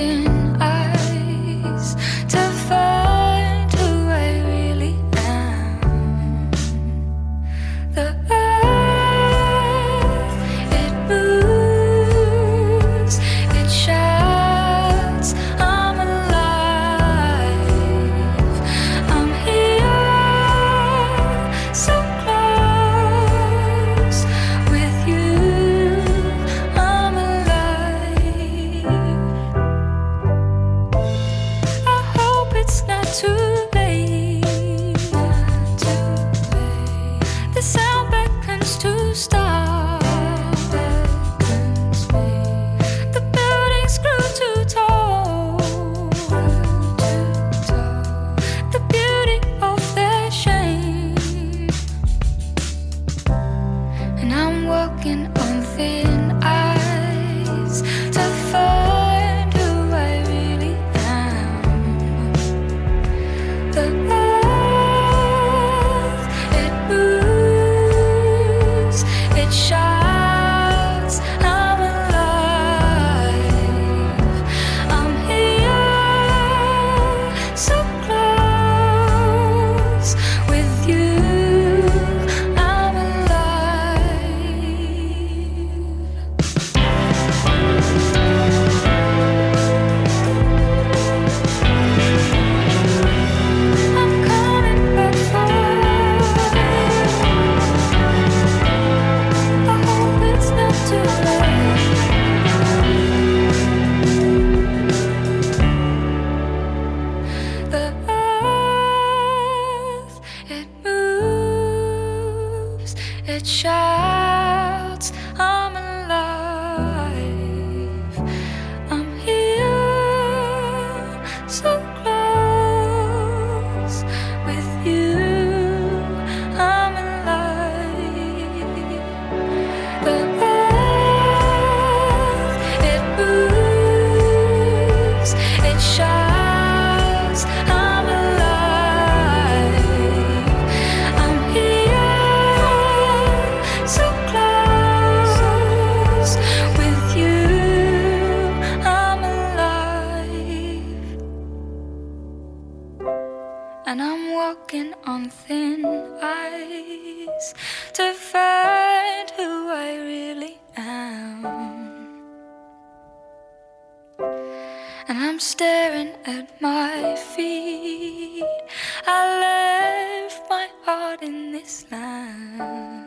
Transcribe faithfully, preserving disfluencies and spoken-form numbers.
thin ice to find who I really am. The earth, it moves, it shouts, I'm alive. I'm here, so close with you. I'm alive. I hope it's not too late. The sound beckons to stop. The buildings grew too tall. The beauty of their shame. And I'm walking on thin ice to find who I really am. The earth, it moves, it shouts, I'm alive. I'm here, so close with you. I'm alive. I'm coming back for you. I hope it's not too late. The earth, it moves, it shouts, I'm alive. I'm here, so close with you. I'm alive. The earth, it moves, it shouts, I'm alive. I'm here, so close with you. I'm alive. And I'm walking on thin ice to find who I really am. And I'm staring at my feet. I left my heart in this land.